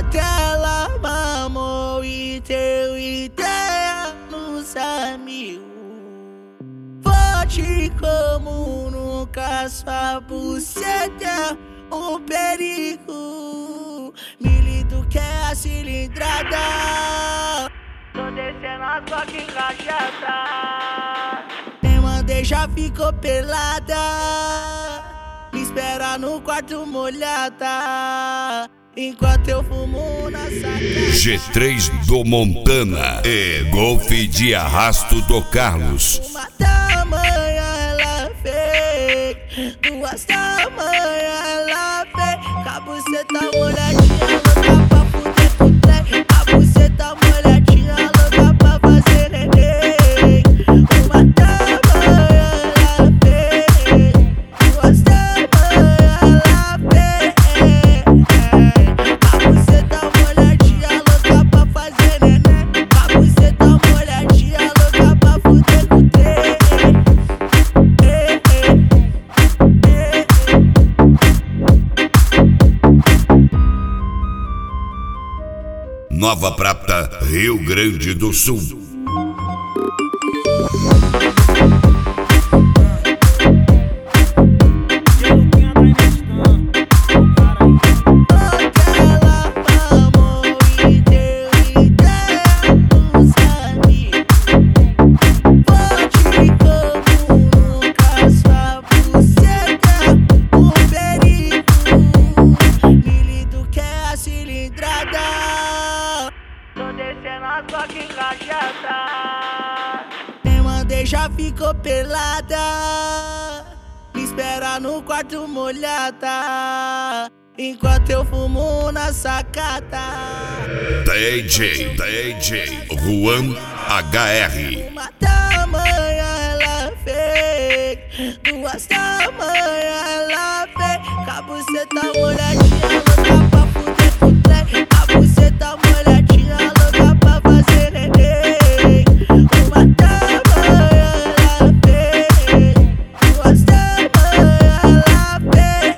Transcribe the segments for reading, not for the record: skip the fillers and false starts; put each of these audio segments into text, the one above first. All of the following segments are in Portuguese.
que ela mamou e teu ideia nos amigos. Forte como nunca, sua buceta é um perigo. Me lido que é a cilindrada. Tô descendo as blocos encaixadas. Nem mandei, já ficou pelada. Me espera no quarto molhada, enquanto eu fumo na sacada. G3 do Montana e golfe de arrasto do Carlos. Uma da manhã ela fez, 2 da manhã ela fez. Com a buceta molhadinha, louca pra fuder com o trem. A buceta molhadinha, louca pra fazer neném. Uma da manhã ela fez, 2 da manhã ela fez. A buceta molhadinha, louca pra fazer neném. A buceta molhadinha, louca pra fuder com o trem. Nova Prata, Rio Grande do Sul. Tô descendo as blocos encaixadas. Nem mandei, já ficou pelada. Me espera no quarto molhada, enquanto eu fumo na sacada. DJ Juan HR. Uma da manhã ela fez, 2 da manhã ela fez. Com a buceta molhadinha, louca pra fuder com o trem. A buceta molhadinha, louca pra fazer neném. Uma da manhã ela fez, 2 da manhã ela fez.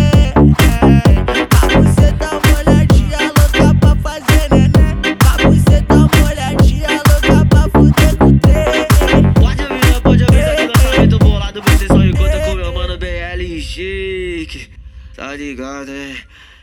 A buceta molhadinha, louca pra fazer neném. A buceta molhadinha, louca pra fuder com o trem. Pode avisar que nós tá muito bolado. Você só encontra com meu mano BL Chique. Tá ligado,